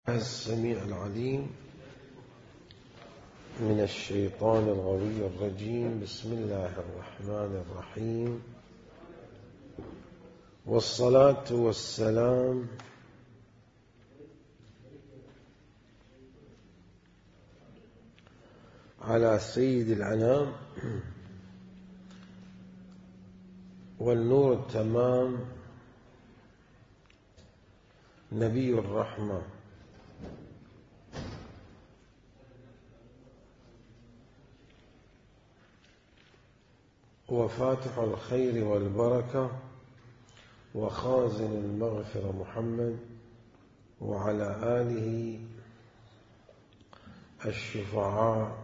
السميع العليم من الشيطان الغوي الرجيم. بسم الله الرحمن الرحيم، والصلاة والسلام على سيد الأنام والنور التمام نبي الرحمة وفاتح الخير والبركة وخازن المغفرة محمد وعلى آله الشفعاء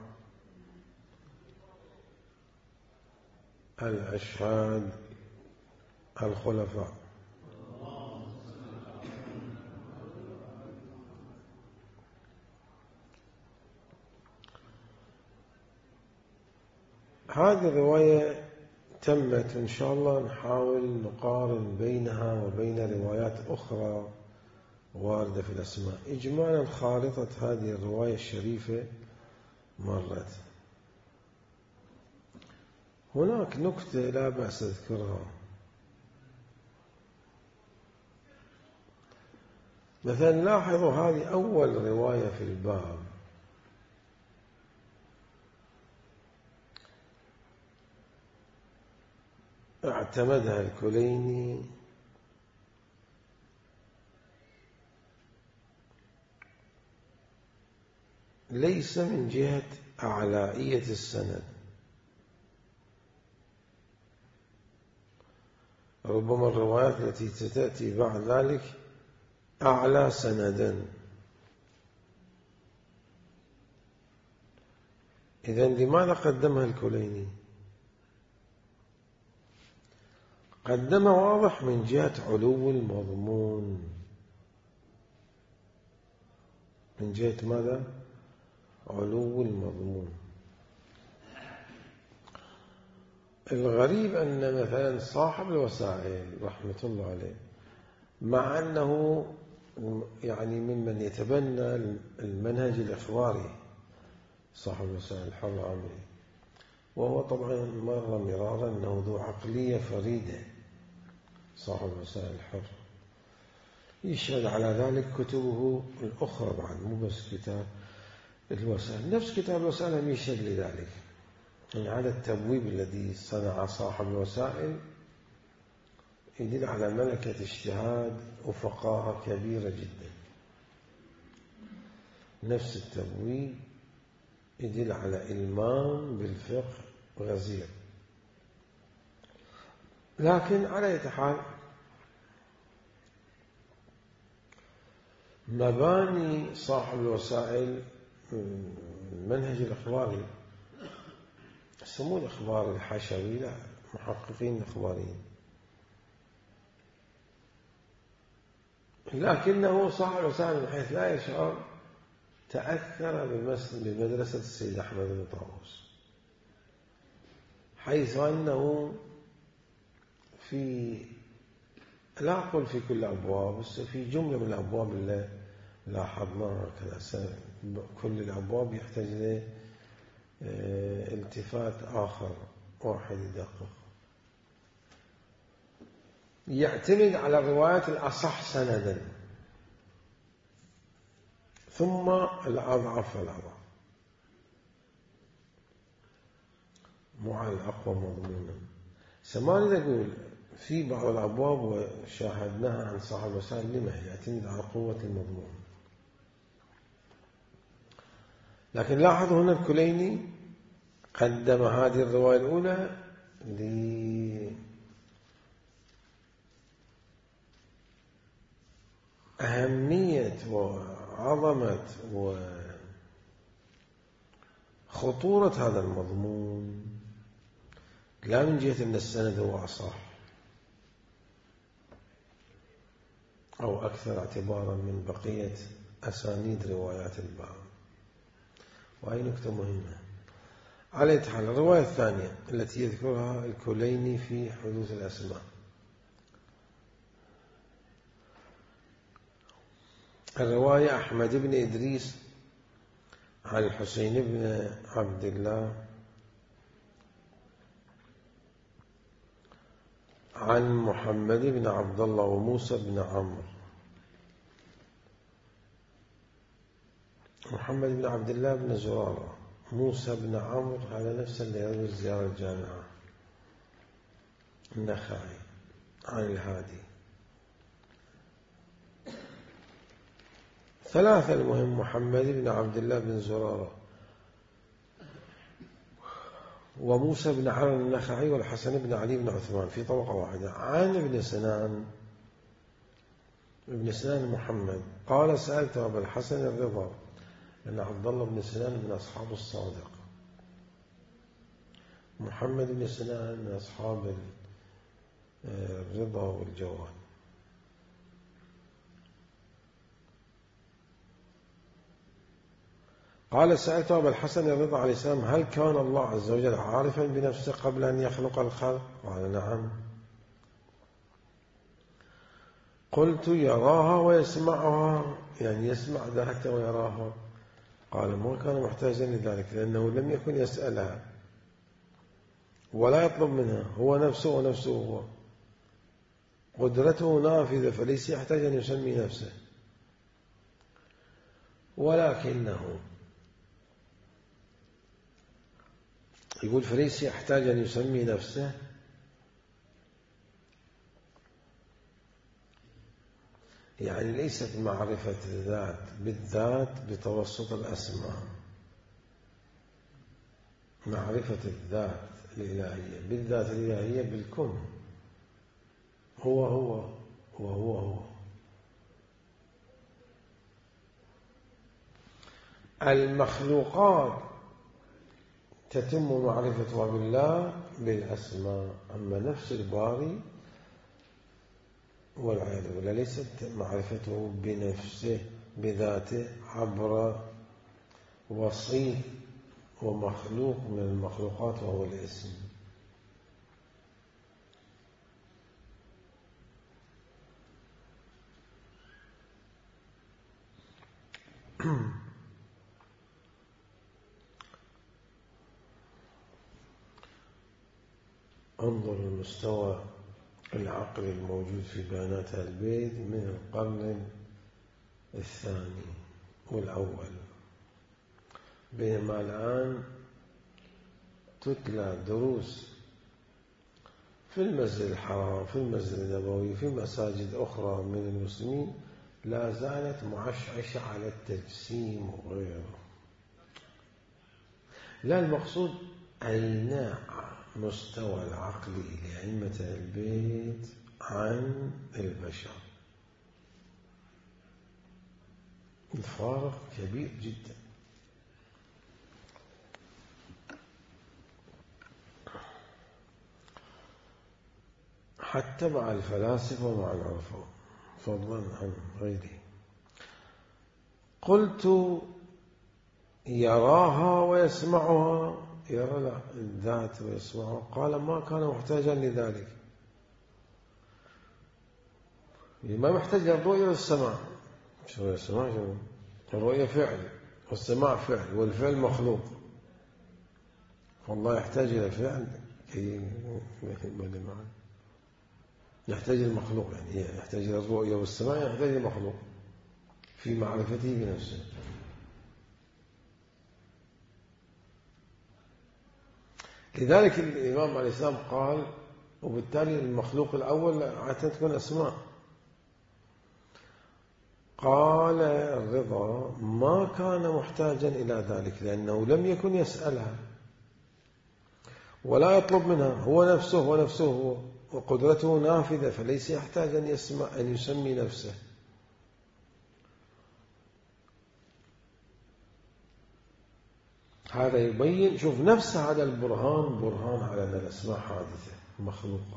الأشهاد الخلفاء. هذه الرواية تمت إن شاء الله نحاول نقارن بينها وبين روايات أخرى واردة في الأسماء. إجمالا خارطة هذه الرواية الشريفة مرت. هناك نكتة لا بأس أذكرها، مثلا لاحظوا هذه أول رواية في الباب، اعتمدها الكليني ليس من جهة أعلائية السند، ربما الروايات التي ستأتي بعد ذلك أعلى سندا. إذن لماذا قدمها الكليني؟ قدم واضح من جهة علو المضمون. من جهة ماذا؟ علو المضمون. الغريب أن مثلا صاحب الوسائل رحمة الله عليه، مع أنه يعني ممن يتبنى المنهج الإخباري، صاحب الوسائل الحر عمري، وهو طبعا مر مرارا أنه ذو عقلية فريدة، صاحب الوسائل الحر، يشهد على ذلك كتبه الأخرى بعد، مو بس كتاب الوسائل. نفس كتاب الوسائل هم يشهد لذلك، يعني هذا التبويب الذي صنع صاحب الوسائل يدل على ملكة اجتهاد وفقاهة كبيرة جدا. نفس التبويب يدل على إلمام بالفقه غزير. لكن على أي حال مباني صاحب الوسائل المنهج الإخباري، يسموه الإخبار الحشوي، لا، محققين إخباريين، لكنه صاحب الوسائل من حيث لا يشعر تأثر بمدرسة السيد أحمد بن طاووس، حيث أنه في، لا أقول في كل الأبواب، بس في جملة من الأبواب اللي لاحظناها كذا، كل الأبواب يحتاج إلى التفات آخر واحد يدقق. يعتمد على الروايات الأصح سندا ثم الأضعف فالأضعف، مو على الأقوى مضمونا. سمعني أقول في بعض الأبواب وشاهدناها عن صاحب الوسائل لما يعتمد على قوة المضمون. لكن لاحظوا هنا الكليني قدم هذه الرواية الأولى لأهمية وعظمة وخطورة هذا المضمون، لا من جهة أن السند هو أصح أو أكثر اعتبارا من بقية أسانيد روايات الباب. وهي نكتة مهمة. على حال الرواية الثانية التي يذكرها الكليني في حدوث الأسماء، الرواية أحمد بن إدريس عن الحسين بن عبد الله عن محمد بن عبد الله وموسى بن عمرو. محمد بن عبد الله بن زرارة، موسى بن عمرو على نفس اللي يروي زيارة الجامعة، النخعي عن الهادي. ثلاثة المهم: محمد بن عبد الله بن زرارة وموسى بن عمرو النخعي والحسن بن علي بن عثمان في طبقة واحدة. عن ابن سنان محمد قال: سألت أبا الحسن الرضا، أن عبد الله بن سنان من أصحاب الصادق، محمد بن سنان من أصحاب الرضا والجواد. قال: سألت أبا الحسن الرضا عليه السلام: هل كان الله عز وجل عارفا بنفسه قبل أن يخلق الخلق؟ قال: نعم. قلت: يراها ويسمعها، يعني يسمع ذاته ويراها؟ قال: ما كان محتاجا لذلك، لأنه لم يكن يسألها ولا يطلب منها، هو نفسه ونفسه هو، قدرته نافذة، فليس يحتاج أن يسمي نفسه، ولكنه يقول فليس يحتاج أن يسمي نفسه، يعني ليست معرفة الذات بالذات بتوسط الأسماء، معرفة الذات الإلهية بالذات الإلهية بالكون، هو هو وهو هو. المخلوقات تتم معرفتها بالله بالأسماء، أما نفس الباري والعياذ بالله ليست معرفته بنفسه بذاته عبر وصيف ومخلوق من المخلوقات وهو الاسم. انظر المستوى العقل الموجود في بيانات البيت من القرن الثاني والأول، بينما الآن تتلى دروس في المسجد الحرام، في المسجد النبوي، في مساجد أخرى من المسلمين لا زالت معشعشة على التجسيم وغيره. لا، المقصود أين مستوى العقل لأئمة البيت عن البشر، الفارق كبير جدا. حتى مع الفلاسفة ومع العرفاء، فضلا عن غيره. قلت: يراها ويسمعها؟ يرى الذات ويسمعها؟ قال: ما كان محتاجا لذلك، ما محتاج للرؤية والسماع. شو السماع؟ شو الرؤية؟ فعل، والسماع فعل، والفعل مخلوق، والله يحتاج إلى فعل كي يحتاج المخلوق، يعني يحتاج إلى الرؤية والسماع، يحتاج المخلوق في معرفته بنفسه. لذلك الإمام عليه السلام قال: وبالتالي المخلوق الأول عادة تكون أسماء. قال الرضا: ما كان محتاجا إلى ذلك، لأنه لم يكن يسألها ولا يطلب منها، هو نفسه هو، وقدرته نافذة، فليس يحتاج أن يسمي نفسه. هذا يبين، شوف، نفس هذا البرهان برهان على أن الأسماء حادثة مخلوقة.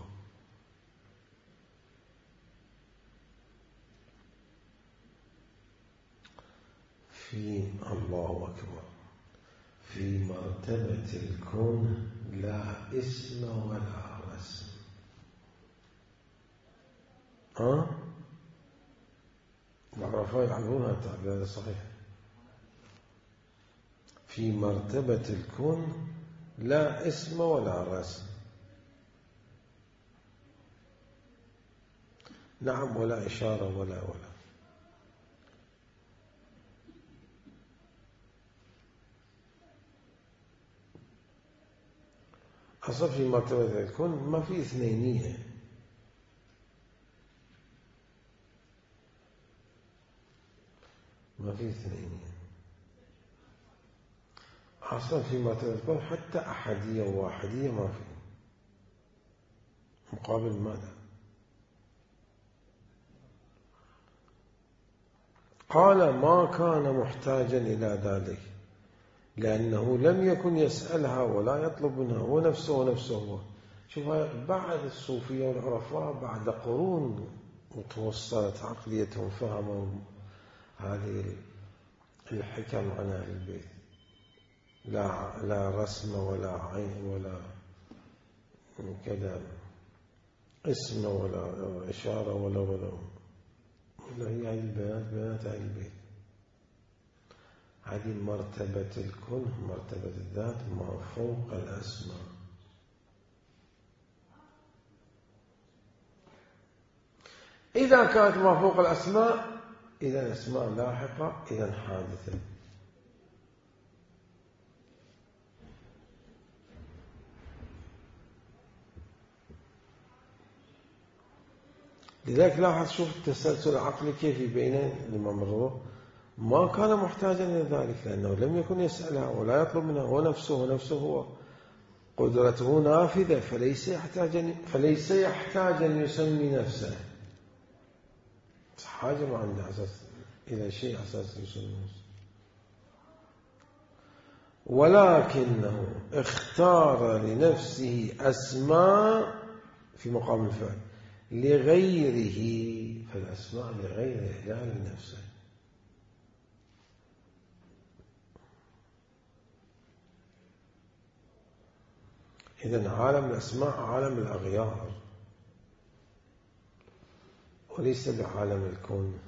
في الله أكبر في مرتبة الكون لا اسم ولا رسم. العرفاء يعلمونها التعبير هذا صحيح. في مرتبة الكون لا اسم ولا رسم. نعم، ولا إشارة ولا أصلا في مرتبة الكون ما في اثنينية. ما في اثنينية أصلا في مرتبة الكون، حتى أحدية وواحدية ما في. مقابل ماذا؟ قال ما كان محتاجا إلى ذلك لأنه لم يكن يسألها ولا يطلب منها، هو نفسه هو. شوف، بعد الصوفية والعرفاء بعد قرون وتوصلت عقليتهم، فهموا هذه الحكم عن أهل البيت. لا رسم ولا عين ولا كذا اسم ولا إشارة ولا هي هذه البيانات بيانات أهل البيت. هذه مرتبة الكون، مرتبة الذات ما فوق الأسماء. إذا كانت ما فوق الأسماء إذا الأسماء لاحقة، إذا حادثة. لذلك لاحظ، شوف التسلسل العقلي كيف يبين الإمام الروح. ما كان محتاجا إلى ذلك لأنه لم يكن يسألها ولا يطلب منها، هو نفسه هو. قدرته نافذة، فليس يحتاج أن يسمي نفسه. حاجة ما عنده أساس إلى شيء أساس يسمي نفسه. ولكنه اختار لنفسه أسماء في مقام الفعل لغيره، فالأسماء لغيره لا لنفسه. إذن عالم الأسماء عالم الأغيار وليس بعالم الكون.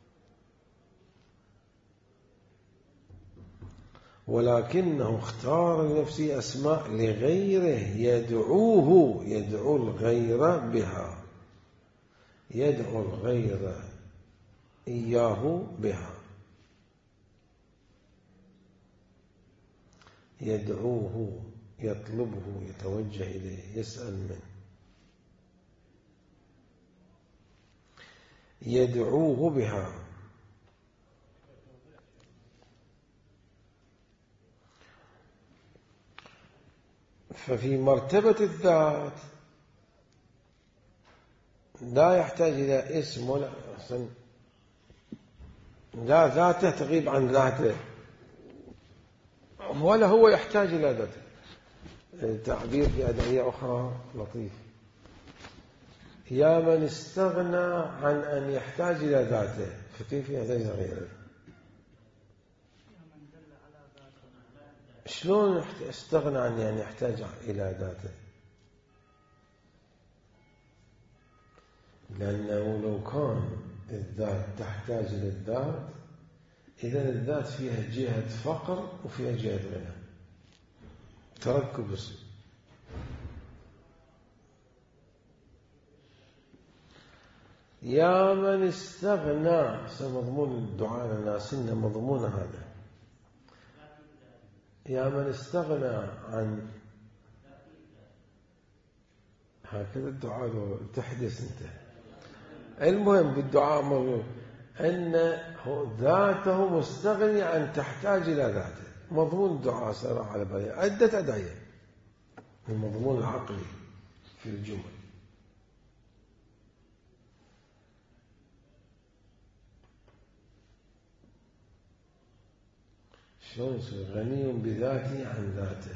ولكنه اختار لنفسه أسماء لغيره يدعو الغير بها، يدعو الغير إياه بها، يدعوه، يطلبه، يتوجه إليه، يسأل منه، يدعوه بها. ففي مرتبة الذات لا يحتاج إلى اسم ولا أصلا، لا ذاته تغيب عن ذاته ولا هو يحتاج إلى ذاته. تعبير في أدعية أخرى لطيف: يا من استغنى عن أن يحتاج إلى ذاته فكيف يحتاج إلى غيره؟ شلون استغنى عن أن يحتاج إلى ذاته؟ لأنه لو كان الذات تحتاج للذات إذا الذات فيها جهة فقر وفيها جهة غنى، تركب اسم. يا من استغنى، مضمون الدعاء للناس إن مضمون هذا. يا من استغنى عن، هكذا الدعاء لو تحدث أنت. المهم بالدعاء مضمون أن ذاته مستغني عن تحتاج إلى ذاته. مضمون الدعاء سأرى على بالي عدة أدعية، المضمون العقلي في الجمل. شلون يصير غني بذاته عن ذاته؟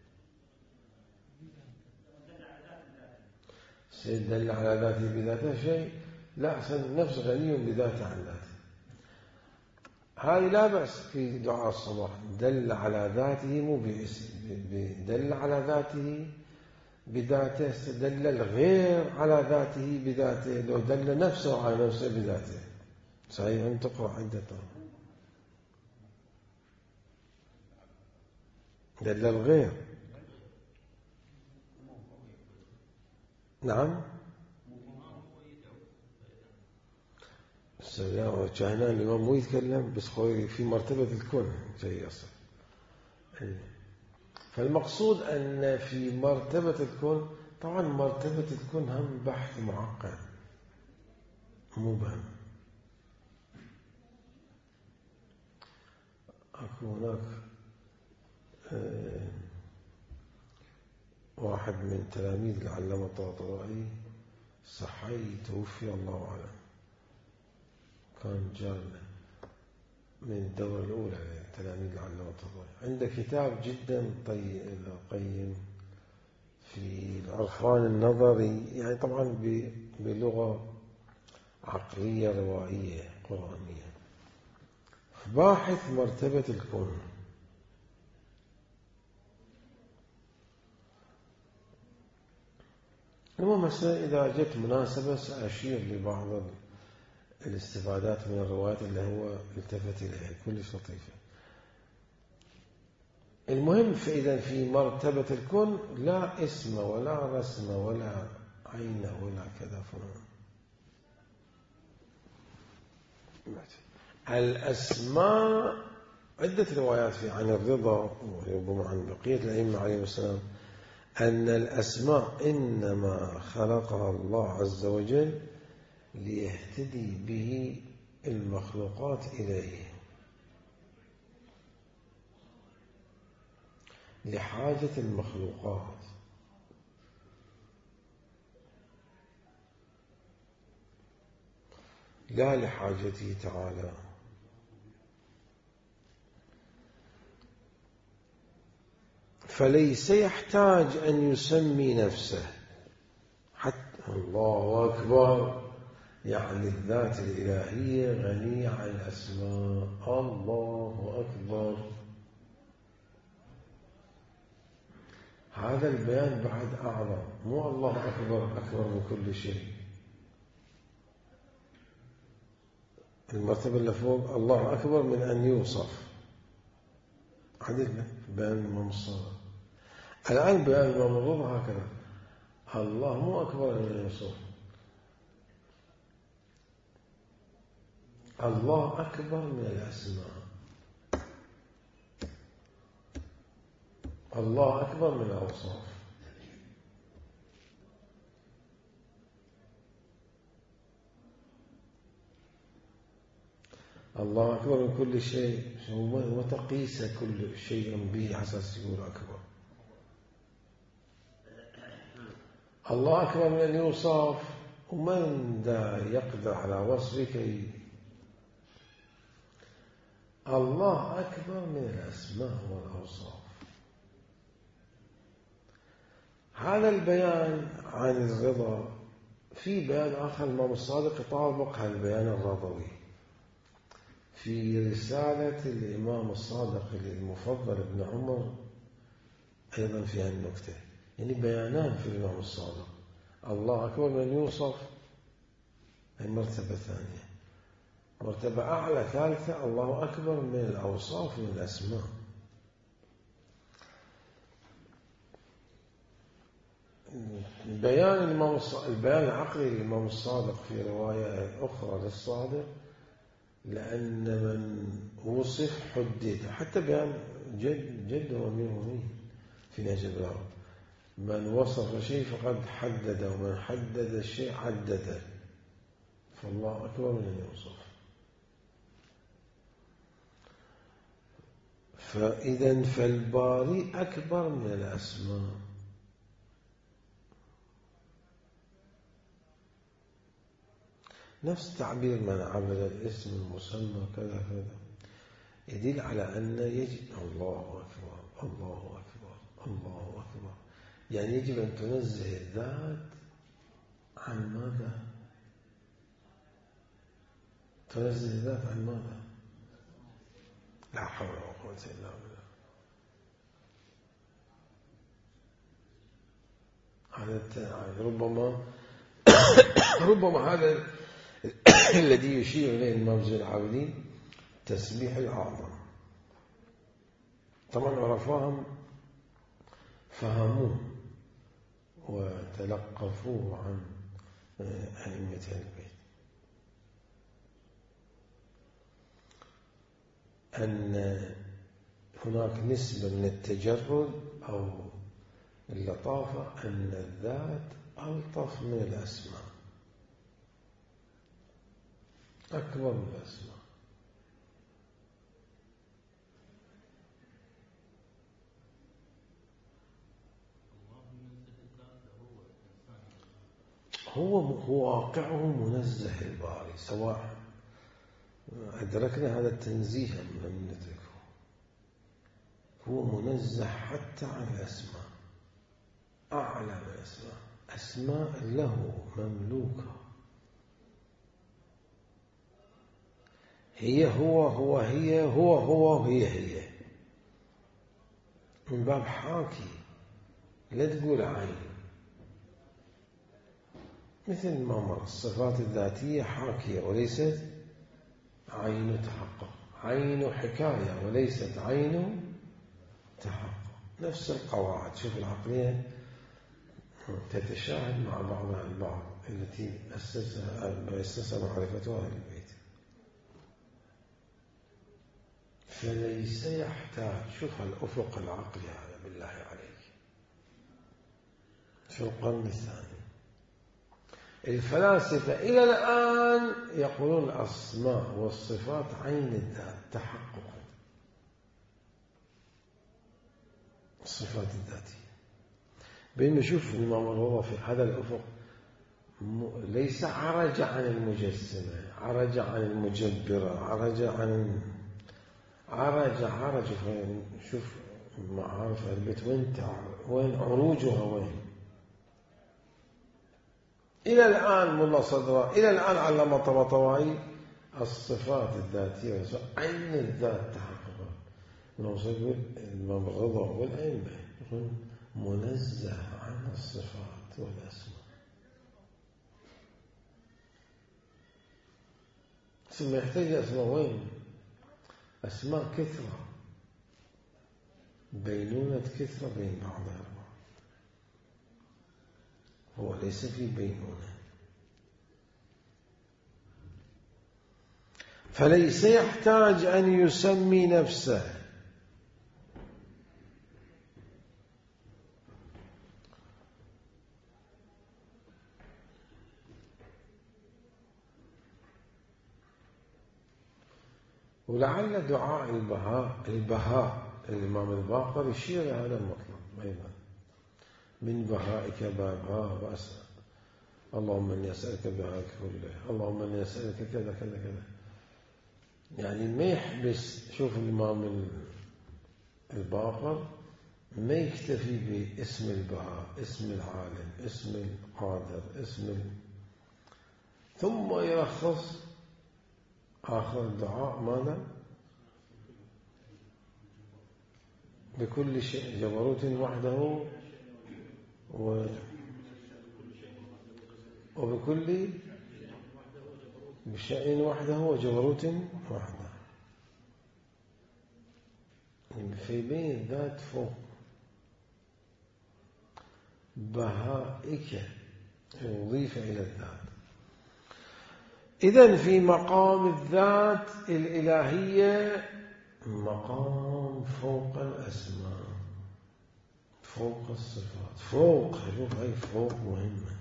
سيد دل على ذاته بذاته شيء، لا، أحسن نفس غني بذاته عن ذاته. هذه لا بأس في دعاء الصباح، دل على ذاته مو باسم، دل على ذاته بذاته، دل الغير على ذاته بذاته، لو دل نفسه على نفسه بذاته صحيح أن تقرأ عدة دل الغير. نعم السلام. كان الإمام مو يتكلم بس خوي في مرتبة الكون جاي أصلا. فالمقصود أن في مرتبة الكون، طبعا مرتبة الكون هم بحث معقد مبهم. أكو هناك واحد من تلاميذ العلامة الطباطبائي الصحي توفي الله أعلم، كان جارنا من الدورة الأولى تلاميذ العلامة الطباطبائي. عنده كتاب جدا قيم في العرفان النظري، يعني طبعا بلغة عقلية روائية قرآنية، باحث مرتبة الكون. المهم إذا جت مناسبة سأشير لبعض الاستفادات من الروايات اللي هو التفت إليها كلش لطيفة. المهم فإذا في مرتبة الكون لا اسم ولا رسم ولا عين ولا كذا فلان. الأسماء عدة روايات في عن الرضا وربما عن بقية الأئمة عليهم السلام أن الأسماء إنما خلقها الله عز وجل ليهتدي به المخلوقات إليه، لحاجة المخلوقات، لا لحاجته تعالى. فليس يحتاج أن يسمي نفسه حتى. الله أكبر. يعني الذات الإلهية غنية عن الأسماء. الله أكبر. هذا البيان بعد أعظم. مو الله أكبر أكبر من كل شيء. المرتبة اللي فوق الله أكبر من أن يوصف. عدلنا بيان الإمام الصادق. الآن بيان الإمام الرضا هكذا. الله مو أكبر من أن يوصف. الله أكبر من الأسماء. الله أكبر من الأوصاف. الله أكبر من كل شيء، وتقيس كل شيء به حساس يقول أكبر. الله أكبر من أن يوصف، ومن ذا يقدر على وصفك. الله أكبر من الأسماء والأوصاف. هذا البيان عن الرضا. في بيان آخر الإمام الصادق يطابق هالبيان الرضوي في رسالة الإمام الصادق المفضل ابن عمر، أيضا فيها النكتة. يعني بيانان في الإمام الصادق. الله أكبر من يوصف، المرتبة الثانية. مرتبة أعلى ثالثة الله أكبر من الأوصاف من الأسماء. البيان العقلي للإمام الصادق في رواية أخرى للصادق، لأن من وصف حدد. حتى بيان جد وأمير المؤمنين في نهج البلاغة، من وصف شيء فقد حدد، ومن حدد الشيء عدده. فالله أكبر من أن يوصف. فإذا فالباري أكبر من الأسماء. نفس تعبير من عبد الاسم المسمى كذا كذا يدل على أن يجب الله أكبر الله أكبر الله أكبر. يعني يجب أن تنزه الذات عن ماذا؟ تنزه الذات عن ماذا؟ لا حول ولا قوة إلا بالله. هذا ربما هذا الذي يشير إليه الإمام زين العابدين تسبيح الأعظم. طبعا عرفاهم فهموه وتلقفوه عن أئمة البيت، أن هناك نسبة من التجرد أو اللطافة، أن الذات ألطف من الأسماء، أكبر من الأسماء. هو واقعه منزه الباري، سواء أدركنا هذا التنزيه أم لم ندركه. هو منزه حتى عن الأسماء، أعلى من الأسماء، أسماء له مملوكة، هي هو هي هو هي من باب حاكي، لا تقول عين. مثل ما مر الصفات الذاتية حاكية وليست عين تحقق، عين حكاية وليست عين تحقق. نفس القواعد، شوف العقلية تتشاهد مع بعضها البعض التي أسسها معرفتها أهل البيت. فليس يحتاج، شوف الأفق العقلي هذا بالله عليك في القرن الثاني. الفلاسفة إلى الآن يقولون الأسماء والصفات عين الذات تحققا، الصفات الذاتية. بينما شوف الإمام الرضا في هذا الأفق ليس عرج عن المجسمة، عرج عن المجبرة، عرج شوف معارف البيت وين عروجها وين. إلى الآن ملا صدرا، إلى الآن علم طبطبائي الصفات الذاتية عين الذات تحققا. نوصل الإمام الرضا والأئمة منزه عن الصفات والأسماء. ثم يحتاج أسماء وين؟ أسماء كثرة، بينونة كثرة بين بعضها، هو ليس في بينونة. فليس يحتاج أن يسمي نفسه، ولعل دعاء البهاء الإمام الباقر يشير إلى هذا المطلب أيضا. من بهائك بابها وأسأل، اللهم إني أسألك بهائك كله، اللهم إني أسألك كذا كذا كذا. يعني ما يحبس. شوف الإمام الباقر ما يكتفي باسم البهاء، اسم العالم، اسم القادر، ثم يرخص آخر الدعاء ماذا؟ بكل شيء جبروت وحده وبكل بشأن وحده وجبروت وحده. في بين الذات فوق بهائك يضيف إلى الذات. إذن في مقام الذات الإلهية مقام فوق الأسماء، فوق الصفات، فوق. شوف هاي فوق مهمة،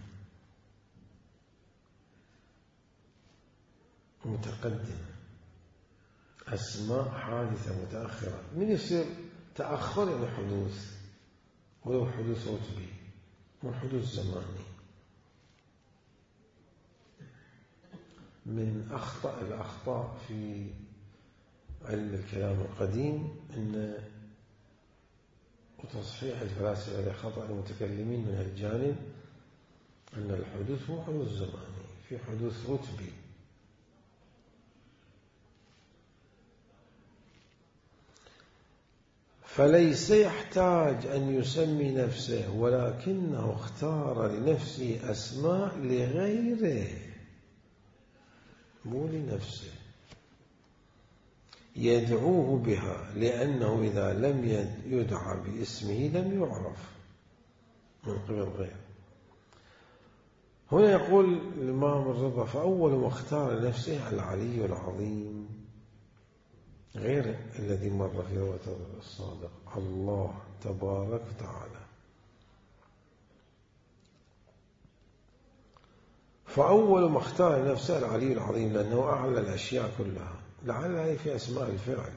متقدمة. أسماء حادثة متأخرة. من يصير تأخر إلى حدوث، ولو حدوث رتبي مو حدوث زماني. من أخطأ الأخطاء في علم الكلام القديم أن وتصحيح الفلاسفة لخطأ المتكلمين من هالجانب أن الحدوث مو حدوث زماني، في حدوث رتبي. فليس يحتاج أن يسمي نفسه، ولكنه اختار لنفسه أسماء لغيره مو لنفسه، يدعوه بها، لأنه إذا لم يدعى باسمه لم يعرف من قبل غيره. هنا يقول الإمام الرضا: فأول ما اختار لنفسه العلي العظيم، غير الذي مر في رواية الصادق، الله تبارك وتعالى. فأول ما اختار لنفسه العلي العظيم، لأنه أعلى الأشياء كلها، لعل هي في أسماء الفعل،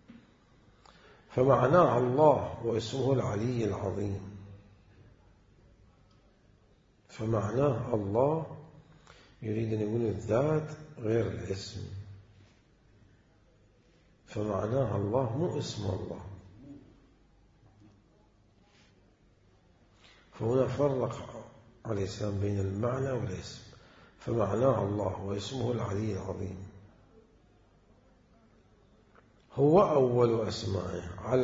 فمعناه الله واسمه العلي العظيم، فمعناه الله يريد أن يقول الذات غير الاسم، فمعناه الله مو اسم الله. فهنا فرق عليه السلام بين المعنى والاسم، فمعناه الله واسمه العلي العظيم، هو أول أسمائه،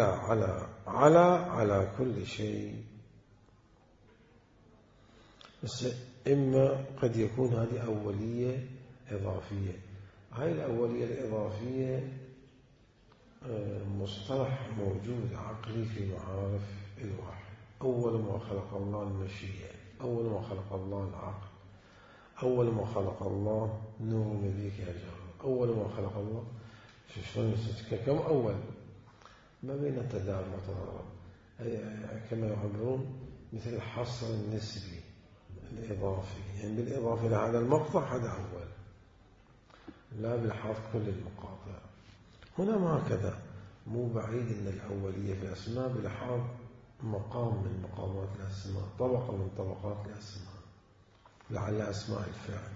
على كل شيء. بس إما قد يكون هذه أولية إضافية. هاي الأولية الإضافية مصطلح موجود عقلي في معارف الوحي. أول ما خلق الله المشيئة، أول ما خلق الله العقل، أول ما خلق الله نور مليك يا جماعة، أول ما خلق الله كم أول، ما بين تدار وتضارب، كما يعبرون مثل الحصر النسبي الإضافي، يعني بالإضافة لهذا المقطع هذا أول، لا بالحذف كل المقاطع. هنا ما هكذا، مو بعيد أن الأولية في الأسماء بلحاظ مقام من مقامات الأسماء، طبقة من طبقات الأسماء، لعل أسماء الفعل.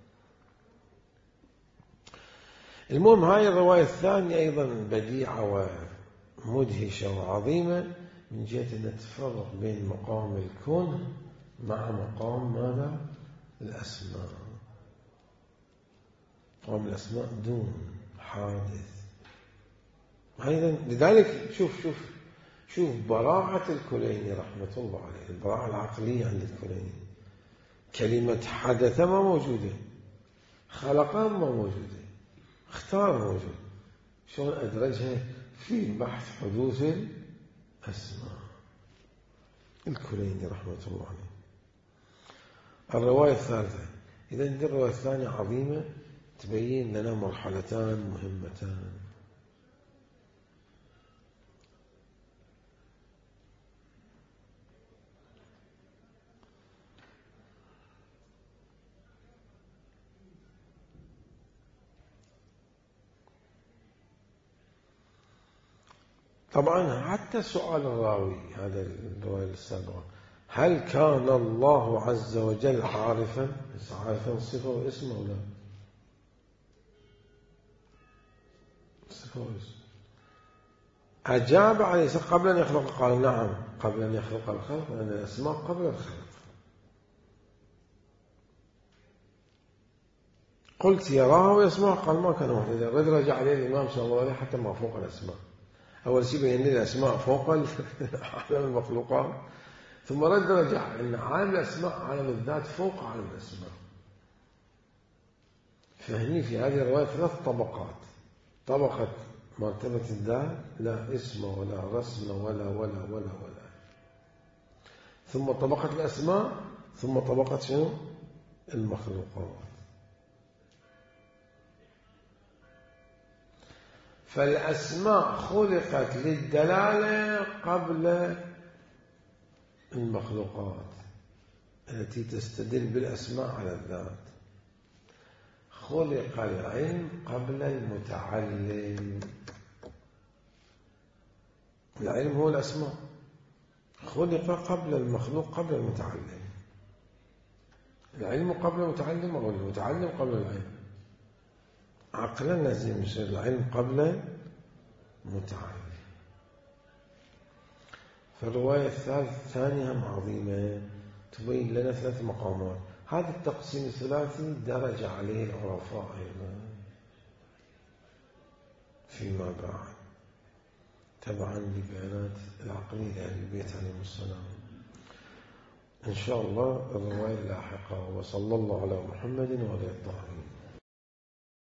المهم هاي الرواية الثانية أيضا بديعة ومدهشة وعظيمة من جهة أن تفرق بين مقام الكون مع مقام ماذا؟ الأسماء. مقام الأسماء دون حادث أيضا. لذلك شوف براعة الكليني رحمة الله عليه، البراعة العقلية عند الكليني. كلمة حدث ما موجودة، خلقان ما موجودة، اختار موجود، شلون أدرجها في بحث حدوث الأسماء. الكليني رحمة الله عليه. الرواية الثالثة، إذا دي الرواية الثانية عظيمة، تبين لنا مرحلتان مهمتان. طبعا حتى سؤال الراوي، هذا الرواية السابقة، هل كان الله عز وجل عارفا صفة واسمه ولا صفة واسم؟ أجاب عليه قبل أن يخلق، قال نعم قبل أن يخلق الخلق، لأن الأسماء قبل الخلق. قلت يراها ويسمعها، قال ما كان محددا. الرجل رجع عليه الإمام صلى الله عليه حتى ما فوق الأسماء. أول شيء بين لي الأسماء فوق عالم المخلوقات، ثم رجع أن عالم الأسماء عالم الذات فوق عالم الأسماء. فهني في هذه الرواية 3 طبقات: طبقة مرتبة الذات، لا اسم ولا رسم ولا، ثم طبقة الأسماء، ثم طبقة شنو؟ المخلوقات. فالأسماء خلقت للدلالة قبل المخلوقات التي تستدل بالأسماء على الذات. خلق العلم قبل المتعلم. العلم هو الأسماء، خلق قبل المخلوق قبل المتعلم. العلم قبل المتعلم أو المتعلم قبل العلم. عقلا لازم يصير العلم قبل المتعلم. فالرواية الثانية هم عظيمة، تبين لنا 3 مقامات. هذا التقسيم الثلاثي درج عليه العرفاء أيضا فيما بعد، تبعا لبيانات العقلية لأهل البيت عليهم السلام. إن شاء الله الرواية اللاحقة. وصلى الله على محمد وعلى الطاهرين.